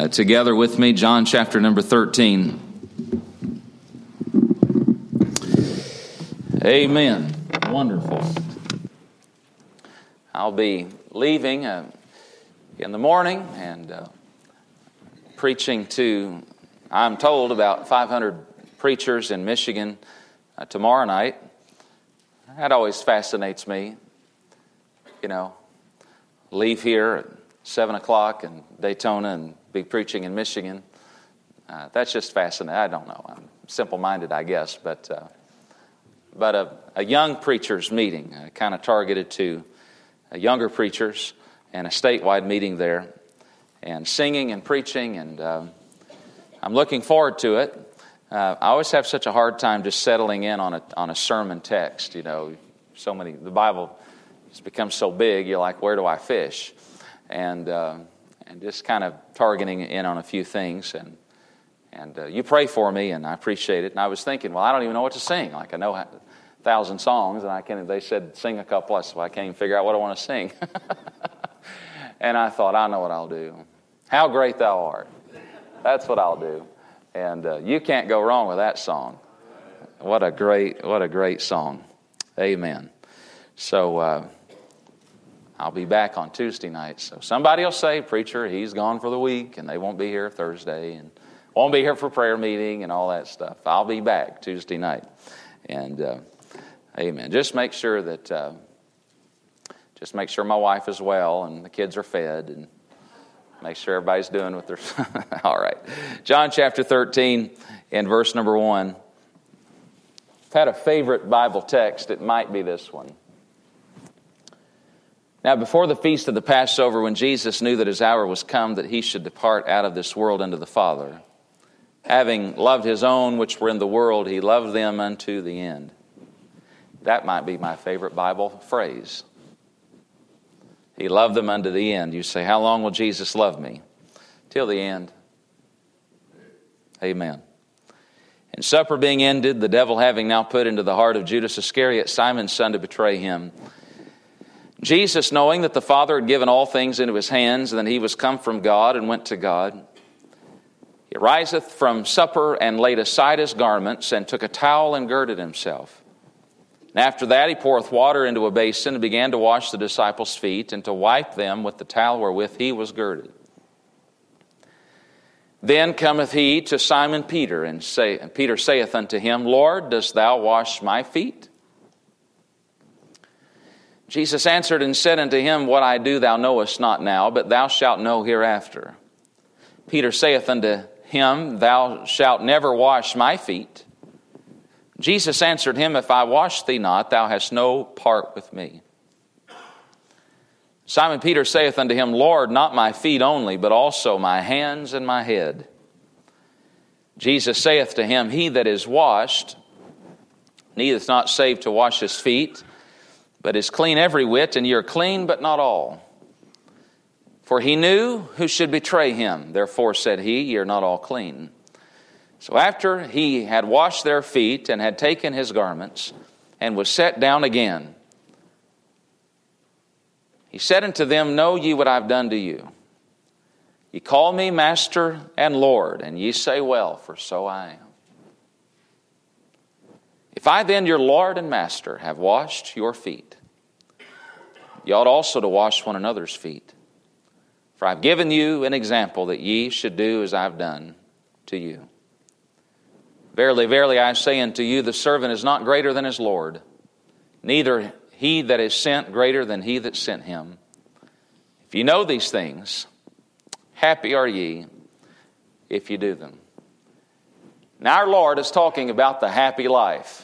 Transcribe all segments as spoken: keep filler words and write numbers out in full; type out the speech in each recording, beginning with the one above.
uh, together with me, John chapter number thirteen. Amen. Wonderful. I'll be leaving uh, in the morning and uh, preaching to, I'm told, about five hundred preachers in Michigan uh, tomorrow night. That always fascinates me. You know, leave here at seven o'clock in Daytona and be preaching in Michigan. Uh, that's just fascinating. I don't know. I'm simple-minded, I guess. But uh, but a, a young preachers meeting, uh, kind of targeted to uh, younger preachers, and a statewide meeting there, and singing and preaching, and uh, I'm looking forward to it. Uh, I always have such a hard time just settling in on a on a sermon text. You know, so many, the Bible has become so big, you're like, where do I fish? And uh, and just kind of targeting in on a few things. And and uh, you pray for me, and I appreciate it. And I was thinking, well, I don't even know what to sing. Like, I know a thousand songs, and I can. They said, sing a couple. I said, well, I can't even figure out what I want to sing. And I thought, I know what I'll do. How Great Thou Art. That's what I'll do. And uh, you can't go wrong with that song. What a great, what a great song. Amen. So uh, I'll be back on Tuesday night. So somebody will say, preacher, he's gone for the week, and they won't be here Thursday, and won't be here for prayer meeting and all that stuff. I'll be back Tuesday night. And uh, amen. Just make sure that, uh, just make sure my wife is well and the kids are fed, and make sure everybody's doing what they're... All right. John chapter thirteen and verse number one. If I've had a favorite Bible text, it might be this one. Now, before the feast of the Passover, when Jesus knew that his hour was come, that he should depart out of this world unto the Father, having loved his own which were in the world, he loved them unto the end. That might be my favorite Bible phrase. He loved them unto the end. You say, how long will Jesus love me? Till the end. Amen. And supper being ended, the devil having now put into the heart of Judas Iscariot, Simon's son, to betray him, Jesus, knowing that the Father had given all things into his hands, and that he was come from God and went to God, he riseth from supper and laid aside his garments, and took a towel and girded himself. And after that he poureth water into a basin, and began to wash the disciples' feet, and to wipe them with the towel wherewith he was girded. Then cometh he to Simon Peter, and, say, and Peter saith unto him, Lord, dost thou wash my feet? Jesus answered and said unto him, What I do thou knowest not now, but thou shalt know hereafter. Peter saith unto him, Thou shalt never wash my feet. Jesus answered him, If I wash thee not, thou hast no part with me. Simon Peter saith unto him, Lord, not my feet only, but also my hands and my head. Jesus saith to him, He that is washed needeth not save to wash his feet, but is clean every whit, and ye are clean, but not all. For he knew who should betray him. Therefore said he, Ye are not all clean. So after he had washed their feet, and had taken his garments, and was set down again, he said unto them, Know ye what I have done to you? Ye call me Master and Lord, and ye say, Well, for so I am. If I then, your Lord and Master, have washed your feet, ye ought also to wash one another's feet. For I have given you an example that ye should do as I have done to you. Verily, verily, I say unto you, the servant is not greater than his Lord, neither he that is sent greater than he that sent him. If you know these things, happy are ye if you do them. Now our Lord is talking about the happy life.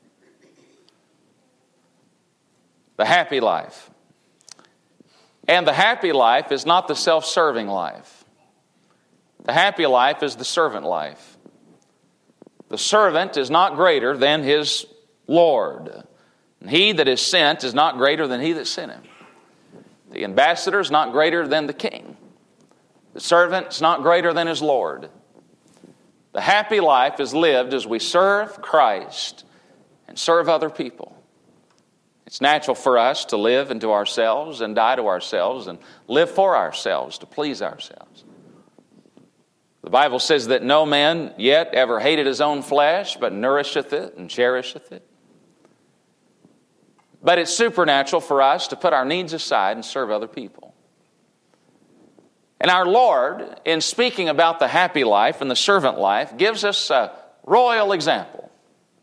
The happy life. And the happy life is not the self-serving life. The happy life is the servant life. The servant is not greater than his Lord. And he that is sent is not greater than he that sent him. The ambassador is not greater than the king. The servant is not greater than his Lord. The happy life is lived as we serve Christ and serve other people. It's natural for us to live into ourselves and die to ourselves and live for ourselves, to please ourselves. Bible says that no man yet ever hated his own flesh, but nourisheth it and cherisheth it. But it's supernatural for us to put our needs aside and serve other people. And our Lord, in speaking about the happy life and the servant life, gives us a royal example.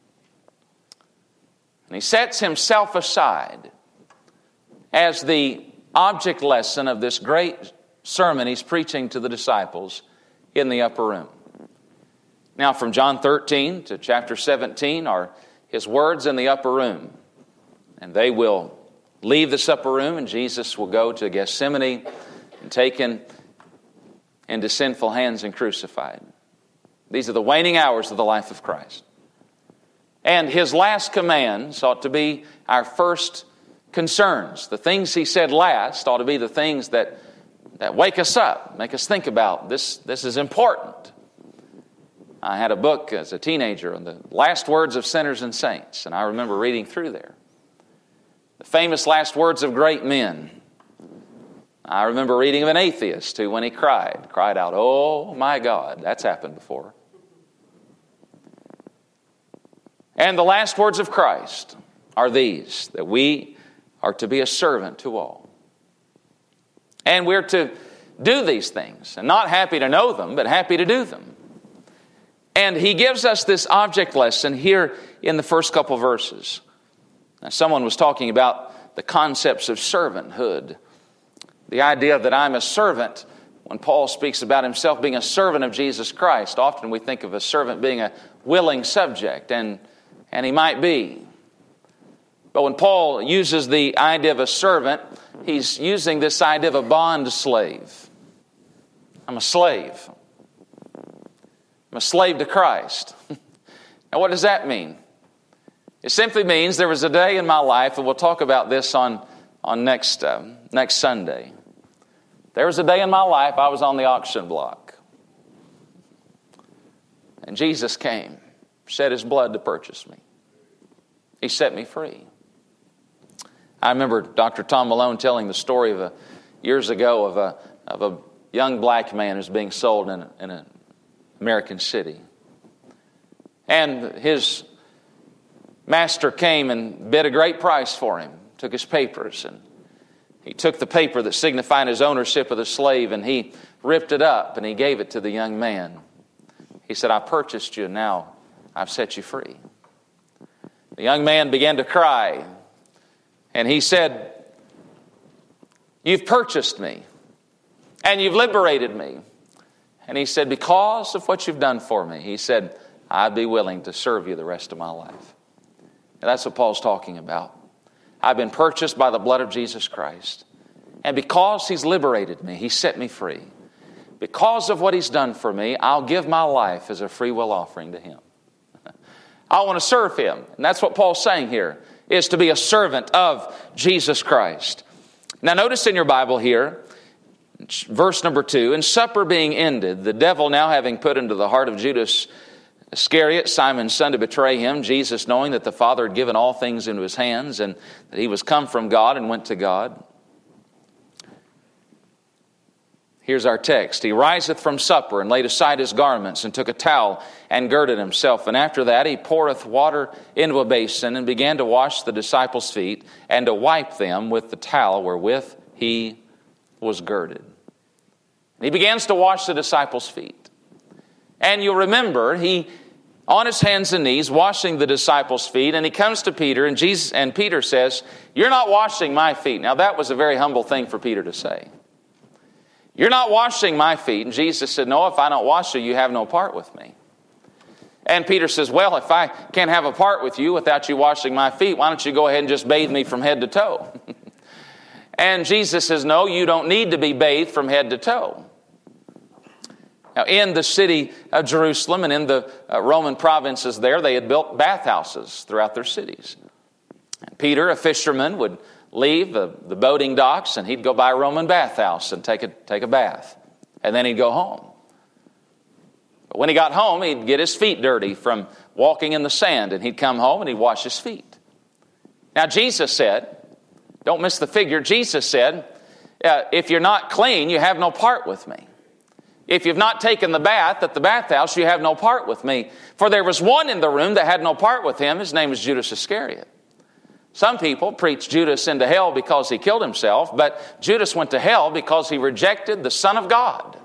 And He sets Himself aside as the object lesson of this great sermon He's preaching to the disciples in the upper room. Now, from John thirteen to chapter seventeen are His words in the upper room. And they will leave this upper room, and Jesus will go to Gethsemane and taken into sinful hands and crucified. These are the waning hours of the life of Christ. And His last commands ought to be our first concerns. The things He said last ought to be the things that, that wake us up, make us think about this, this is important. I had a book as a teenager on the last words of sinners and saints, and I remember reading through there. The famous last words of great men. I remember reading of an atheist who, when he cried, cried out, "Oh my God." That's happened before. And the last words of Christ are these, that we are to be a servant to all. And we're to do these things, and not happy to know them, but happy to do them. And He gives us this object lesson here in the first couple verses. Now, someone was talking about the concepts of servanthood. The idea that I'm a servant, when Paul speaks about himself being a servant of Jesus Christ, often we think of a servant being a willing subject, and, and he might be. But when Paul uses the idea of a servant, he's using this idea of a bond slave. I'm a slave. I'm a slave to Christ. Now, what does that mean? It simply means there was a day in my life, and we'll talk about this on, on next, uh, next Sunday. There was a day in my life I was on the auction block. And Jesus came, shed His blood to purchase me. He set me free. I remember Doctor Tom Malone telling the story of a, years ago of a, of a young black man who's being sold in, a, in an American city. And his master came and bid a great price for him, took his papers, and he took the paper that signified his ownership of the slave, and he ripped it up and he gave it to the young man. He said, "I purchased you, now I've set you free." The young man began to cry, and he said, "You've purchased me, and you've liberated me." And he said, "Because of what you've done for me," he said, "I'd be willing to serve you the rest of my life." And that's what Paul's talking about. I've been purchased by the blood of Jesus Christ. And because He's liberated me, He set me free. Because of what He's done for me, I'll give my life as a free will offering to Him. I want to serve Him. And that's what Paul's saying here, is to be a servant of Jesus Christ. Now notice in your Bible here, verse number two, "And supper being ended, the devil now having put into the heart of Judas Iscariot, Simon's son, to betray Him, Jesus, knowing that the Father had given all things into His hands, and that He was come from God and went to God." Here's our text. "He riseth from supper, and laid aside his garments, and took a towel, and girded himself. And after that he poureth water into a basin, and began to wash the disciples' feet, and to wipe them with the towel wherewith he was girded." And he begins to wash the disciples' feet. And you'll remember, he, on his hands and knees, washing the disciples' feet, and he comes to Peter, and Jesus and Peter says, "You're not washing my feet." Now that was a very humble thing for Peter to say. "You're not washing my feet." And Jesus said, "No, if I don't wash you, you have no part with me." And Peter says, "Well, if I can't have a part with you without you washing my feet, why don't you go ahead and just bathe me from head to toe?" And Jesus says, "No, you don't need to be bathed from head to toe." Now, in the city of Jerusalem and in the uh, Roman provinces there, they had built bathhouses throughout their cities. And Peter, a fisherman, would leave the, the boating docks, and he'd go by a Roman bathhouse and take a, take a bath. And then he'd go home. But when he got home, he'd get his feet dirty from walking in the sand, and he'd come home and he'd wash his feet. Now, Jesus said, don't miss the figure, Jesus said, uh, if you're not clean, you have no part with me. If you've not taken the bath at the bathhouse, you have no part with me. For there was one in the room that had no part with him. His name is Judas Iscariot. Some people preach Judas into hell because he killed himself, but Judas went to hell because he rejected the Son of God.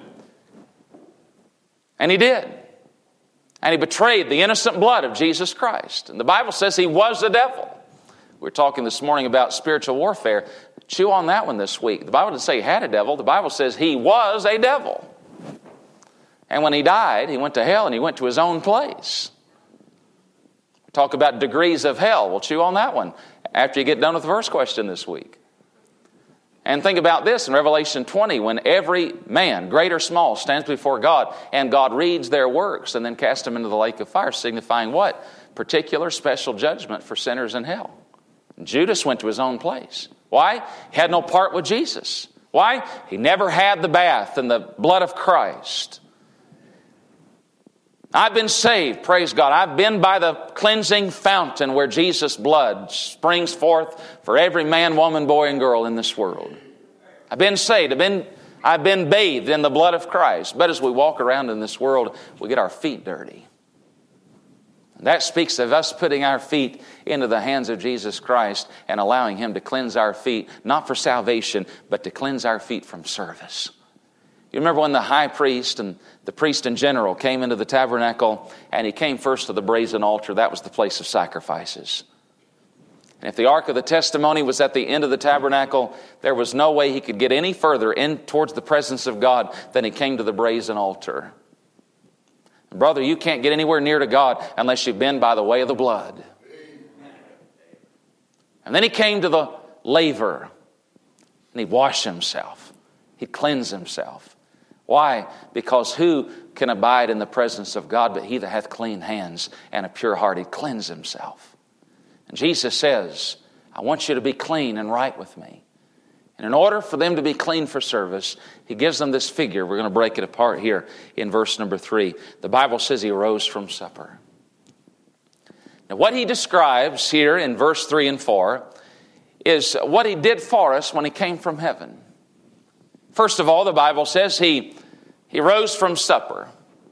And he did. And he betrayed the innocent blood of Jesus Christ. And the Bible says he was the devil. We're talking this morning about spiritual warfare. Chew on that one this week. The Bible doesn't say he had a devil. The Bible says he was a devil. And when he died, he went to hell and he went to his own place. Talk about degrees of hell. We'll chew on that one after you get done with the verse question this week. And think about this in Revelation twenty, when every man, great or small, stands before God, and God reads their works and then casts them into the lake of fire, signifying what? Particular special judgment for sinners in hell. Judas went to his own place. Why? He had no part with Jesus. Why? He never had the bath in the blood of Christ. I've been saved, praise God. I've been by the cleansing fountain where Jesus' blood springs forth for every man, woman, boy, and girl in this world. I've been saved. I've been, I've been bathed in the blood of Christ. But as we walk around in this world, we get our feet dirty. And that speaks of us putting our feet into the hands of Jesus Christ and allowing Him to cleanse our feet, not for salvation, but to cleanse our feet from service. You remember when the high priest and the priest in general came into the tabernacle, and he came first to the brazen altar. That was the place of sacrifices. And if the Ark of the Testimony was at the end of the tabernacle, there was no way he could get any further in towards the presence of God than he came to the brazen altar. And brother, you can't get anywhere near to God unless you've been by the way of the blood. And then he came to the laver, and he'd wash himself. He'd cleanse himself. Why? Because who can abide in the presence of God but he that hath clean hands and a pure heart? He'd cleanse himself. And Jesus says, I want you to be clean and right with me. And in order for them to be clean for service, He gives them this figure. We're going to break it apart here in verse number three. The Bible says He rose from supper. Now what He describes here in verse three and four is what He did for us when He came from heaven. First of all, the Bible says He, he rose from supper.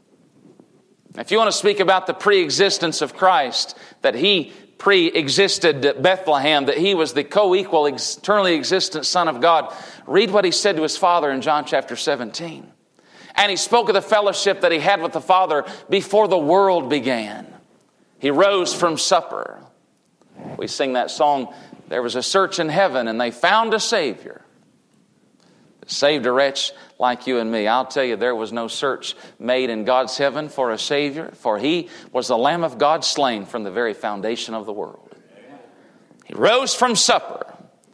If you want to speak about the pre-existence of Christ, that He pre-existed at Bethlehem, that He was the co-equal, eternally existent Son of God, read what He said to His Father in John chapter seventeen. And He spoke of the fellowship that He had with the Father before the world began. He rose from supper. We sing that song, there was a search in heaven and they found a Savior. Saved a wretch like you and me. I'll tell you, there was no search made in God's heaven for a Savior, for He was the Lamb of God slain from the very foundation of the world. He rose from supper.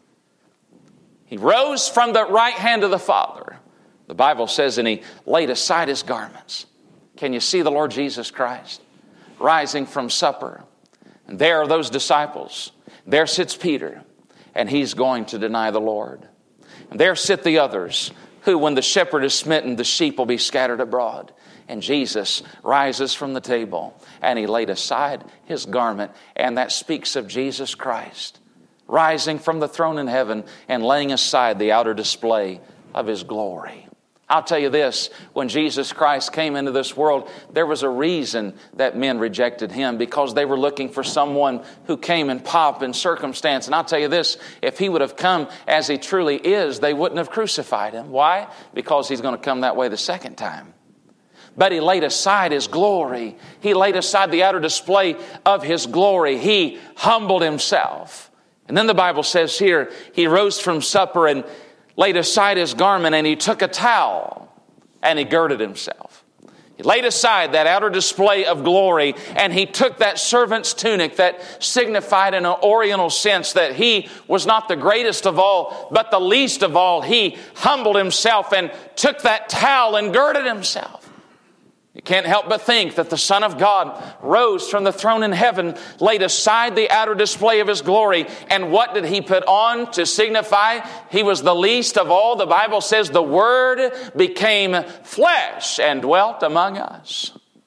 He rose from the right hand of the Father. The Bible says, and He laid aside His garments. Can you see the Lord Jesus Christ rising from supper? And there are those disciples. There sits Peter, and he's going to deny the Lord. And there sit the others, who when the shepherd is smitten, the sheep will be scattered abroad. And Jesus rises from the table, and He laid aside His garment. And that speaks of Jesus Christ rising from the throne in heaven and laying aside the outer display of His glory. I'll tell you this, when Jesus Christ came into this world, there was a reason that men rejected Him, because they were looking for someone who came in pomp and circumstance. And I'll tell you this, if He would have come as He truly is, they wouldn't have crucified Him. Why? Because He's going to come that way the second time. But He laid aside His glory. He laid aside the outer display of His glory. He humbled Himself. And then the Bible says here, He rose from supper and laid aside His garment, and He took a towel and He girded Himself. He laid aside that outer display of glory, and He took that servant's tunic that signified in an oriental sense that He was not the greatest of all, but the least of all. He humbled Himself and took that towel and girded Himself. You can't help but think that the Son of God rose from the throne in heaven, laid aside the outer display of His glory, and what did He put on to signify He was the least of all? The Bible says the Word became flesh and dwelt among us.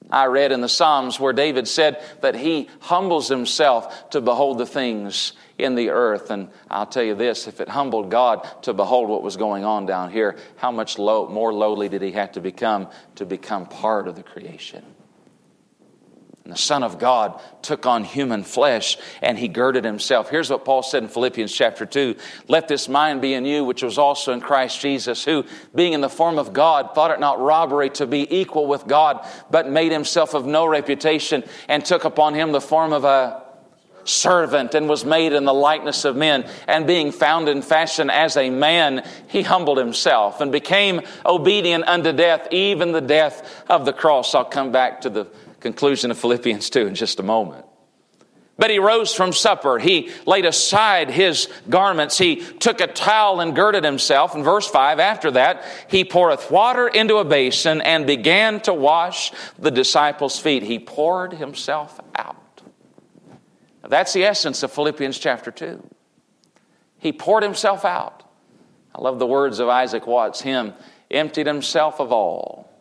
I read in the Psalms where David said that he humbles himself to behold the things in the earth. And I'll tell you this, if it humbled God to behold what was going on down here, how much low, more lowly did he have to become to become part of the creation? And the Son of God took on human flesh and he girded himself. Here's what Paul said in Philippians chapter two. Let this mind be in you, which was also in Christ Jesus, who, being in the form of God, thought it not robbery to be equal with God, but made himself of no reputation, and took upon him the form of a servant, and was made in the likeness of men. And being found in fashion as a man, he humbled himself and became obedient unto death, even the death of the cross. I'll come back to the conclusion of Philippians two in just a moment. But he rose from supper. He laid aside his garments. He took a towel and girded himself. In verse five, after that, he poureth water into a basin and began to wash the disciples' feet. He poured himself out. Now, that's the essence of Philippians chapter two. He poured himself out. I love the words of Isaac Watts' hymn, emptied himself of all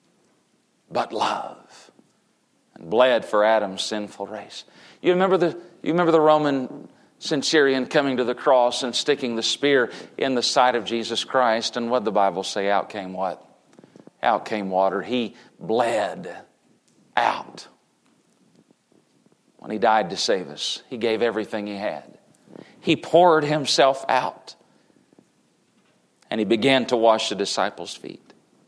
but love, and bled for Adam's sinful race. You remember the you remember the Roman centurion coming to the cross and sticking the spear in the side of Jesus Christ, and what did the Bible say? Out came what? Out came water. He bled out. When he died to save us, he gave everything he had. He poured himself out, and he began to wash the disciples' feet.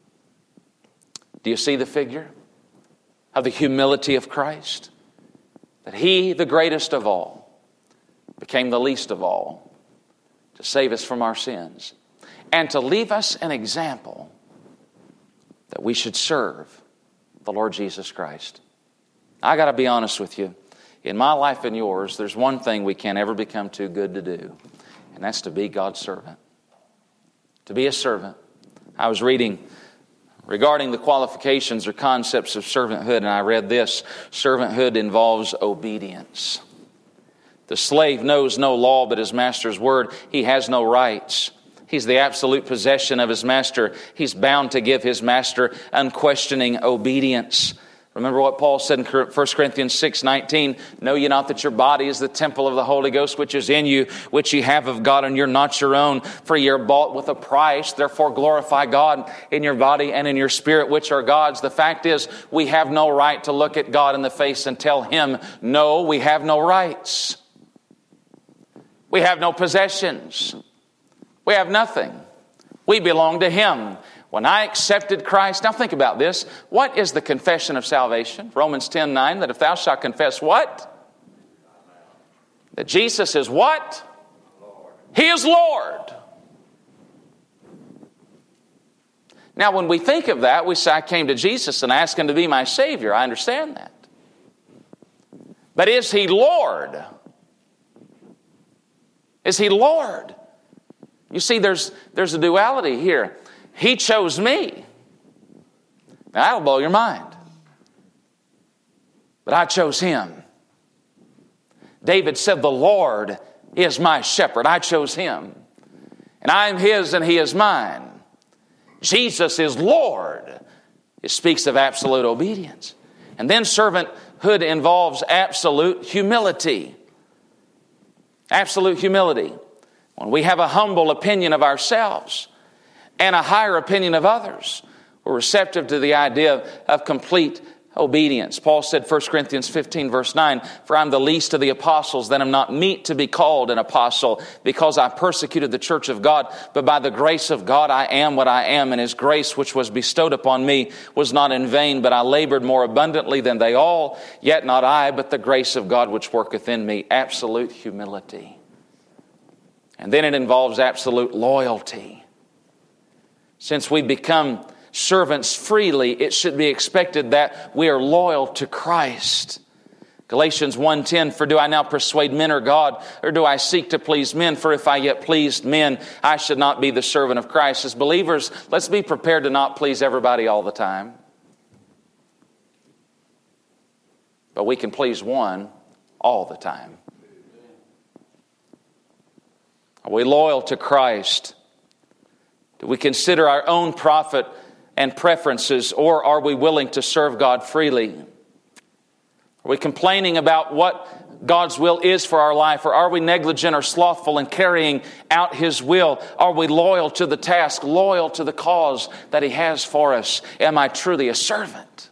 Do you see the figure of the humility of Christ? That he, the greatest of all, became the least of all to save us from our sins and to leave us an example that we should serve the Lord Jesus Christ. I got to be honest with you. In my life and yours, there's one thing we can't ever become too good to do, and that's to be God's servant. To be a servant. I was reading regarding the qualifications or concepts of servanthood, and I read this: servanthood involves obedience. The slave knows no law but his master's word. He has no rights. He's the absolute possession of his master. He's bound to give his master unquestioning obedience. Remember what Paul said in First Corinthians six nineteen, know ye not that your body is the temple of the Holy Ghost which is in you, which ye have of God, and you're not your own, for ye are bought with a price. Therefore glorify God in your body and in your spirit, which are God's. The fact is, we have no right to look at God in the face and tell him, no, we have no rights. We have no possessions. We have nothing. We belong to him. When I accepted Christ, now think about this. What is the confession of salvation? Romans ten nine, that if thou shalt confess what? That Jesus is what? Lord. He is Lord. Now when we think of that, we say, I came to Jesus and asked him to be my Savior. I understand that. But is he Lord? Is he Lord? You see, there's, there's a duality here. He chose me. Now, that'll blow your mind. But I chose him. David said, the Lord is my shepherd. I chose him. And I am his and he is mine. Jesus is Lord. It speaks of absolute obedience. And then servanthood involves absolute humility. Absolute humility. When we have a humble opinion of ourselves and a higher opinion of others, we're receptive to the idea of complete obedience. Paul said, First Corinthians fifteen, verse nine, for I'm the least of the apostles, that am not meet to be called an apostle, because I persecuted the church of God. But by the grace of God I am what I am, and his grace which was bestowed upon me was not in vain, but I labored more abundantly than they all. Yet not I, but the grace of God which worketh in me. Absolute humility. And then it involves absolute loyalty. Since we become servants freely, it should be expected that we are loyal to Christ. Galatians one ten, for do I now persuade men or God, or do I seek to please men? For if I yet pleased men, I should not be the servant of Christ. As believers, let's be prepared to not please everybody all the time. But we can please one all the time. Are we loyal to Christ? Do we consider our own profit and preferences, or are we willing to serve God freely? Are we complaining about what God's will is for our life, or are we negligent or slothful in carrying out His will? Are we loyal to the task, loyal to the cause that He has for us? Am I truly a servant?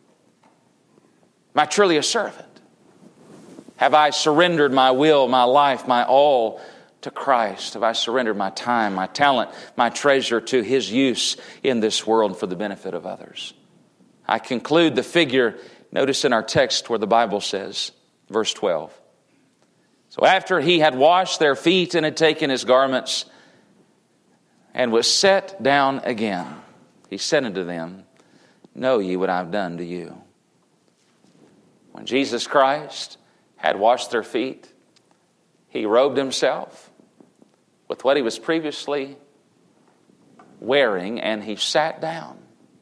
Am I truly a servant? Have I surrendered my will, my life, my all to Christ? Have I surrendered my time, my talent, my treasure to His use in this world for the benefit of others? I conclude the figure, notice in our text where the Bible says, verse twelve. So after He had washed their feet and had taken His garments and was set down again, He said unto them, Know ye what I have done to you? When Jesus Christ had washed their feet, He robed Himself with what He was previously wearing, and He sat down.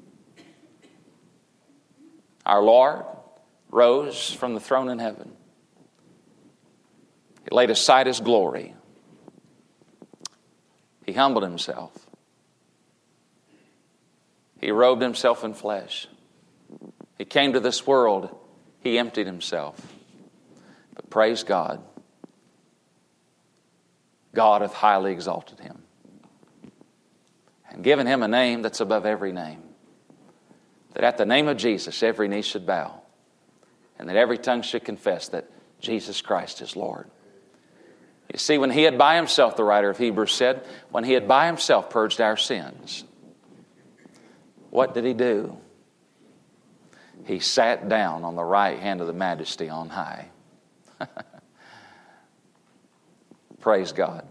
Our Lord rose from the throne in heaven. He laid aside His glory. He humbled Himself. He robed Himself in flesh. He came to this world. He emptied Himself. But praise God, God hath highly exalted Him and given Him a name that's above every name, that at the name of Jesus every knee should bow and that every tongue should confess that Jesus Christ is Lord. You see, when He had by Himself, the writer of Hebrews said, when He had by Himself purged our sins, what did He do? He sat down on the right hand of the Majesty on high. Praise God.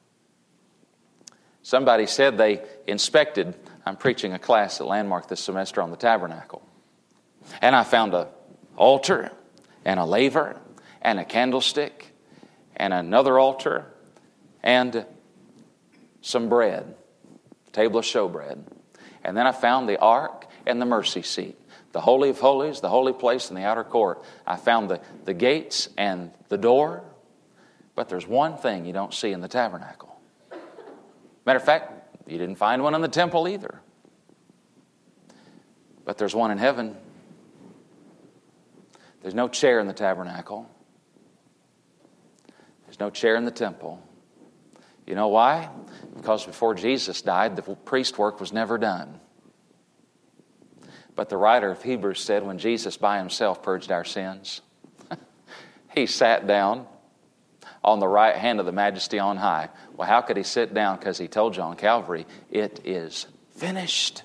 Somebody said they inspected, I'm preaching a class at Landmark this semester on the tabernacle, and I found an altar and a laver and a candlestick and another altar and some bread, a table of showbread. And then I found the ark and the mercy seat, the Holy of Holies, the holy place, and the outer court. I found the, the gates and the door. But there's one thing you don't see in the tabernacle. Matter of fact, you didn't find one in the temple either. But there's one in heaven. There's no chair in the tabernacle. There's no chair in the temple. You know why? Because before Jesus died, the priest work was never done. But the writer of Hebrews said when Jesus by Himself purged our sins, He sat down on the right hand of the Majesty on high. Well, how could He sit down? Because He told you on Calvary, it is finished.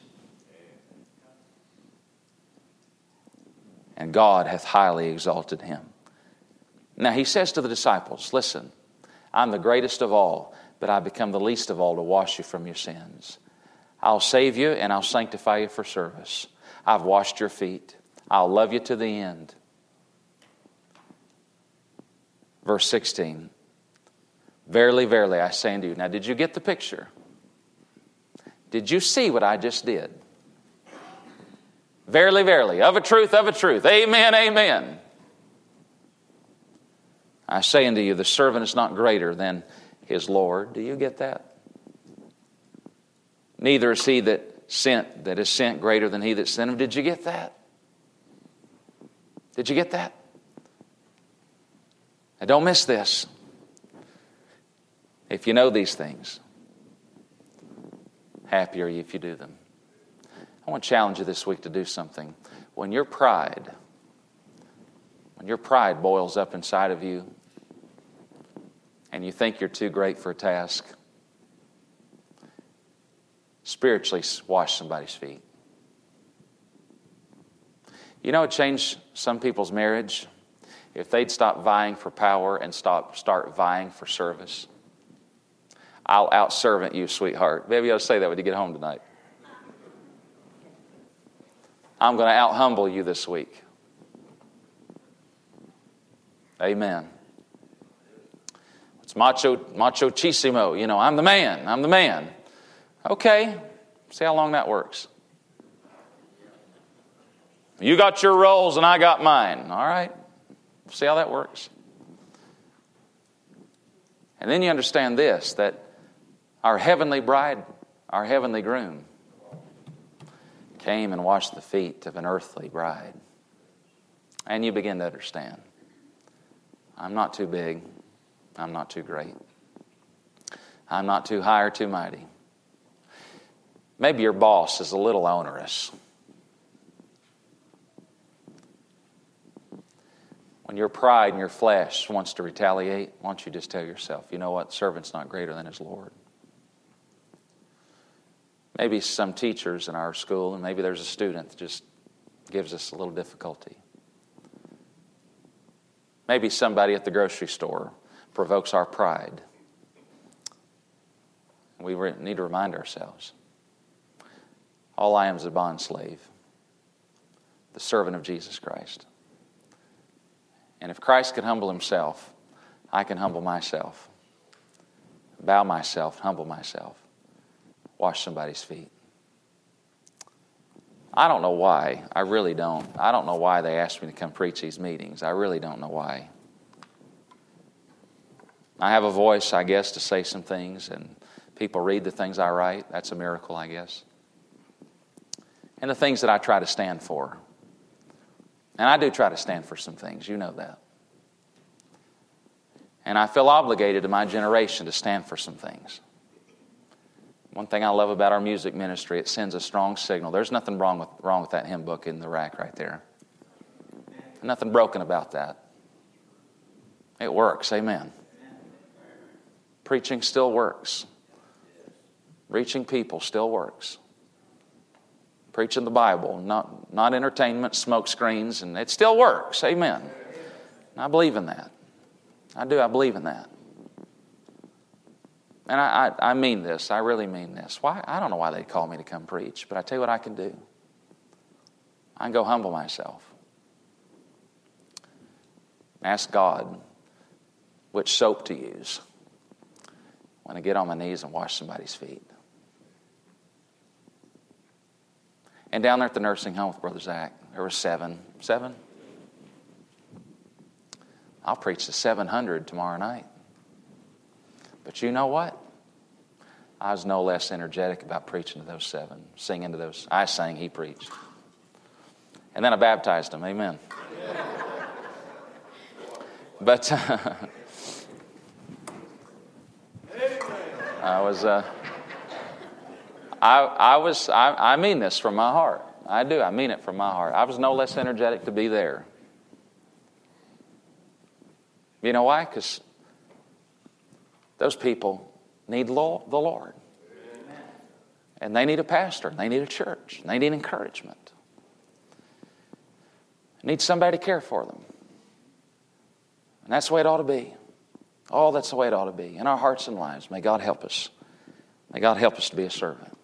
And God hath highly exalted Him. Now He says to the disciples, listen, I'm the greatest of all, but I become the least of all to wash you from your sins. I'll save you and I'll sanctify you for service. I've washed your feet. I'll love you to the end. Verse sixteen. Verily, verily, I say unto you. Now, did you get the picture? Did you see what I just did? Verily, verily, of a truth, of a truth. Amen, amen. I say unto you, the servant is not greater than his Lord. Do you get that? Neither is he that sent, that is sent greater than he that sent him. Did you get that? Did you get that? Now don't miss this. If you know these things, happy are you if you do them. I want to challenge you this week to do something. When your pride, when your pride boils up inside of you and you think you're too great for a task, spiritually wash somebody's feet. You know, it changed some people's marriage if they'd stop vying for power and stop start vying for service. I'll out-servant you, sweetheart. Maybe you ought to say that when you get home tonight. I'm going to out-humble you this week. Amen. It's macho, macho-chissimo. You know, I'm the man. I'm the man. Okay. See how long that works. You got your roles and I got mine. All right. See how that works. And then you understand this, that our heavenly bride, our heavenly groom, came and washed the feet of an earthly bride. And you begin to understand. I'm not too big. I'm not too great. I'm not too high or too mighty. Maybe your boss is a little onerous. When your pride and your flesh wants to retaliate, why don't you just tell yourself, you know what, the servant's not greater than his Lord. Maybe some teachers in our school, and maybe there's a student that just gives us a little difficulty. Maybe somebody at the grocery store provokes our pride. We need to remind ourselves, all I am is a bond slave, the servant of Jesus Christ. And if Christ can humble himself, I can humble myself, bow myself, humble myself, wash somebody's feet. I don't know why. I really don't. I don't know why they asked me to come preach these meetings. I really don't know why. I have a voice, I guess, to say some things, and people read the things I write. That's a miracle, I guess. And the things that I try to stand for. And I do try to stand for some things. You know that. And I feel obligated to my generation to stand for some things. One thing I love about our music ministry, it sends a strong signal. There's nothing wrong with wrong with that hymn book in the rack right there. Nothing broken about that. It works, amen. Preaching still works. Reaching people still works. Preaching the Bible, not, not entertainment, smoke screens, and it still works, amen. And I believe in that. I do, I believe in that. And I, I, I mean this. I really mean this. Why? I don't know why they call me to come preach, but I tell you what I can do. I can go humble myself. Ask God which soap to use when I get on my knees and wash somebody's feet. And down there at the nursing home with Brother Zach, there were seven. Seven? I'll preach to seven hundred tomorrow night. But you know what? I was no less energetic about preaching to those seven, singing to those. I sang, he preached. And then I baptized them. Amen. But uh, I was, uh, I, I was, I, I mean this from my heart. I do. I mean it from my heart. I was no less energetic to be there. You know why? Because those people need the Lord. And they need a pastor. And they need a church. And they need encouragement. They need somebody to care for them. And that's the way it ought to be. Oh, that's the way it ought to be. In our hearts and lives, may God help us. May God help us to be a servant.